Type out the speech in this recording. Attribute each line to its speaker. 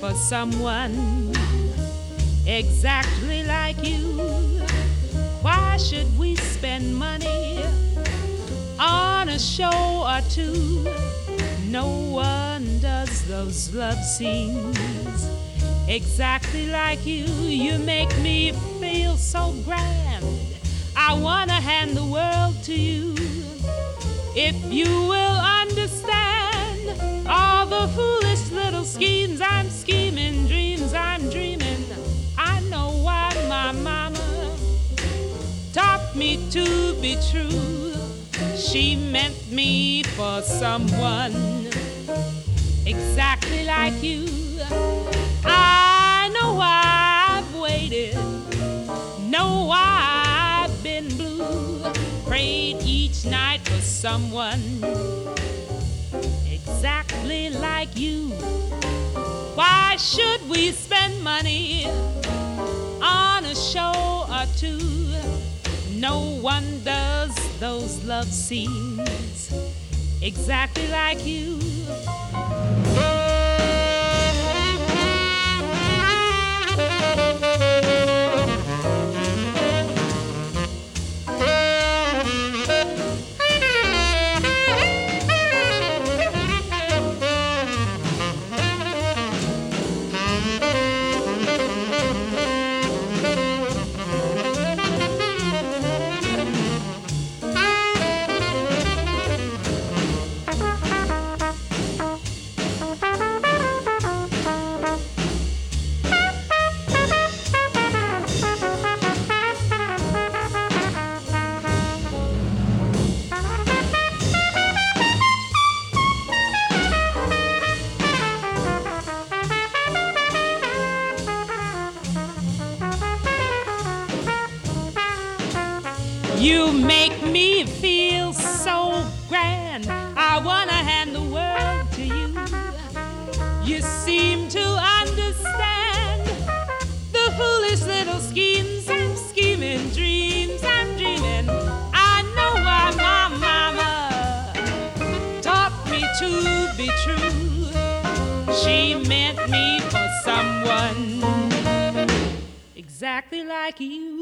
Speaker 1: for someone exactly like you. Why should we spend money on a show or two? No one does those love scenes exactly like you. You make me feel so grand. I wanna hand the world to you. If you will understand all the foolish little schemes I'm scheming, dreams I'm dreaming. I know why my mama taught me to be true. She meant me for someone exactly like you. I know why I've waited, know why I've been blue. Prayed each night for someone exactly like you. Why should we spend money on a show or two? No one does those love scenes exactly like you. You make me feel so grand. I wanna hand the world to you. You seem to understand the foolish little schemes I'm scheming, dreams I'm dreaming. I know why my mama taught me to be true. She meant me for someone exactly like you.